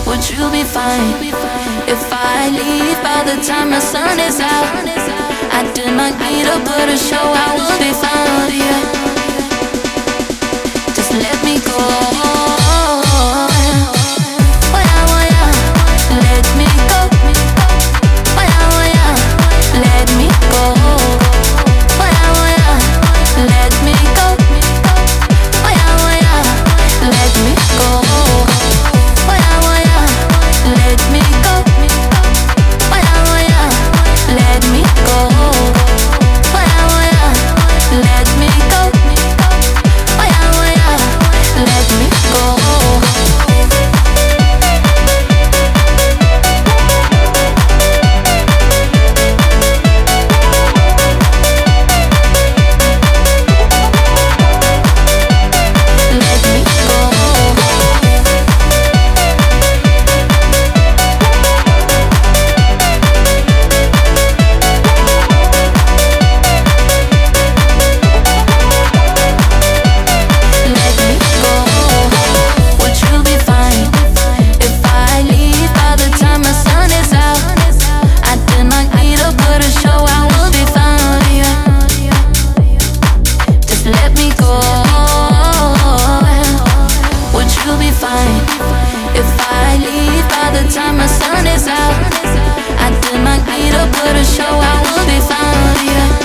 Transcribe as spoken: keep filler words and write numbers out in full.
Would you be fine if I leave by the time the sun is out? I did not need to put a show, I will be fine, yeah. Just let me go. Oh yeah, oh yeah, let me go. Oh yeah, oh yeah, let me go. Oh yeah, oh yeah, let me go. Oh yeah, oh yeah, let me go. Oh yeah, oh yeah, let me go. Oh yeah, oh yeah, let me go. Oh yeah, oh yeah, let me go. Oh yeah, oh yeah, let me go. If I leave by the time the sun is out, I did not need to put a show, I will be fine, yeah.